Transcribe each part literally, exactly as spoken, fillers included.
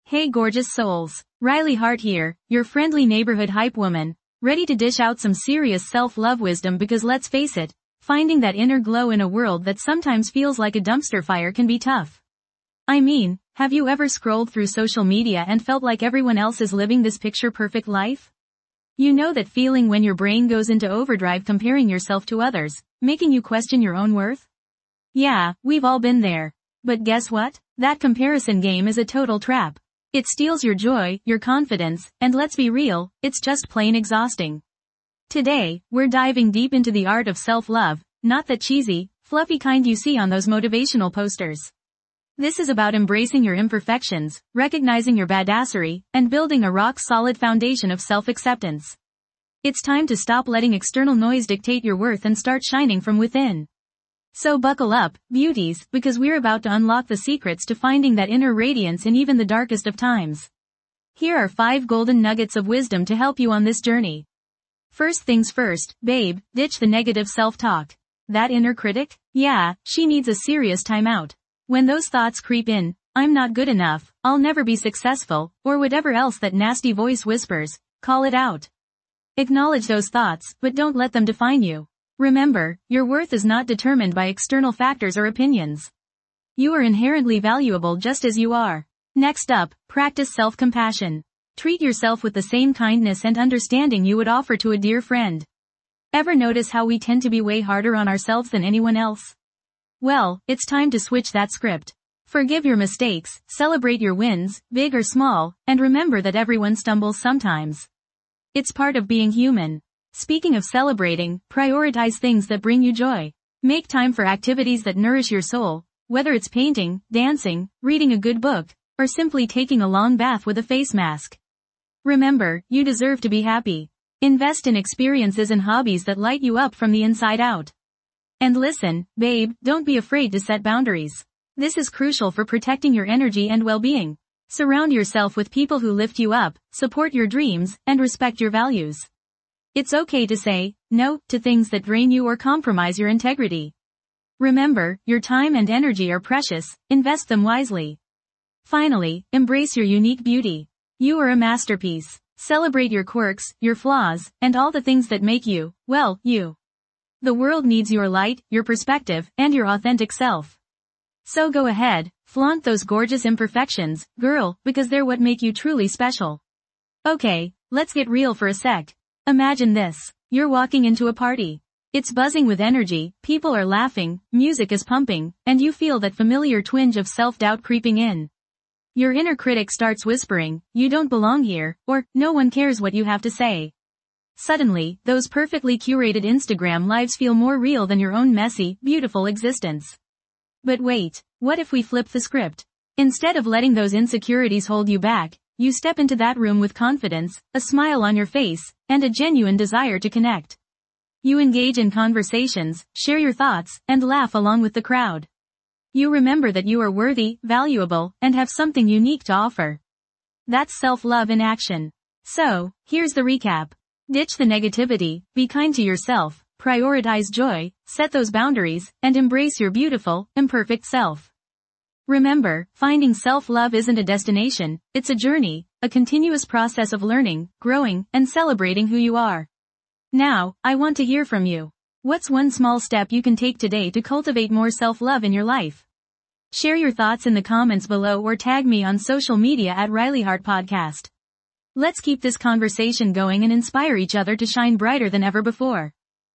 Hey gorgeous souls, Riley Hart here, your friendly neighborhood hype woman, ready to dish out some serious self-love wisdom because let's face it, finding that inner glow in a world that sometimes feels like a dumpster fire can be tough. I mean, have you ever scrolled through social media and felt like everyone else is living this picture-perfect life? You know that feeling when your brain goes into overdrive comparing yourself to others, making you question your own worth? Yeah, we've all been there. But guess what? That comparison game is a total trap. It steals your joy, your confidence, and let's be real, it's just plain exhausting. Today, we're diving deep into the art of self-love, not the cheesy, fluffy kind you see on those motivational posters. This is about embracing your imperfections, recognizing your badassery, and building a rock-solid foundation of self-acceptance. It's time to stop letting external noise dictate your worth and start shining from within. So buckle up, beauties, because we're about to unlock the secrets to finding that inner radiance in even the darkest of times. Here are five golden nuggets of wisdom to help you on this journey. First things first, babe, ditch the negative self-talk. That inner critic? Yeah, she needs a serious timeout. When those thoughts creep in, I'm not good enough, I'll never be successful, or whatever else that nasty voice whispers, call it out. Acknowledge those thoughts, but don't let them define you. Remember, your worth is not determined by external factors or opinions. You are inherently valuable just as you are. Next up, practice self-compassion. Treat yourself with the same kindness and understanding you would offer to a dear friend. Ever notice how we tend to be way harder on ourselves than anyone else? Well, it's time to switch that script. Forgive your mistakes, celebrate your wins, big or small, and remember that everyone stumbles sometimes. It's part of being human. Speaking of celebrating, prioritize things that bring you joy. Make time for activities that nourish your soul, whether it's painting, dancing, reading a good book, or simply taking a long bath with a face mask. Remember, you deserve to be happy. Invest in experiences and hobbies that light you up from the inside out. And listen, babe, don't be afraid to set boundaries. This is crucial for protecting your energy and well-being. Surround yourself with people who lift you up, support your dreams, and respect your values. It's okay to say no to things that drain you or compromise your integrity. Remember, your time and energy are precious, invest them wisely. Finally, embrace your unique beauty. You are a masterpiece. Celebrate your quirks, your flaws, and all the things that make you, well, you. The world needs your light, your perspective, and your authentic self. So go ahead, flaunt those gorgeous imperfections, girl, because they're what make you truly special. Okay, let's get real for a sec. Imagine this. You're walking into a party. It's buzzing with energy, people are laughing, music is pumping, and you feel that familiar twinge of self-doubt creeping in. Your inner critic starts whispering, you don't belong here, or, no one cares what you have to say. Suddenly, those perfectly curated Instagram lives feel more real than your own messy, beautiful existence. But wait, what if we flip the script? Instead of letting those insecurities hold you back, you step into that room with confidence, a smile on your face, and a genuine desire to connect. You engage in conversations, share your thoughts, and laugh along with the crowd. You remember that you are worthy, valuable, and have something unique to offer. That's self-love in action. So, here's the recap. Ditch the negativity, be kind to yourself, prioritize joy, set those boundaries, and embrace your beautiful, imperfect self. Remember, finding self-love isn't a destination, it's a journey, a continuous process of learning, growing, and celebrating who you are. Now, I want to hear from you. What's one small step you can take today to cultivate more self-love in your life? Share your thoughts in the comments below or tag me on social media at Riley Hart Podcast. Let's keep this conversation going and inspire each other to shine brighter than ever before.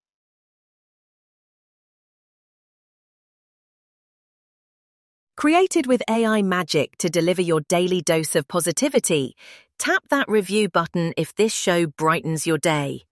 Created with A I magic to deliver your daily dose of positivity, tap that review button if this show brightens your day.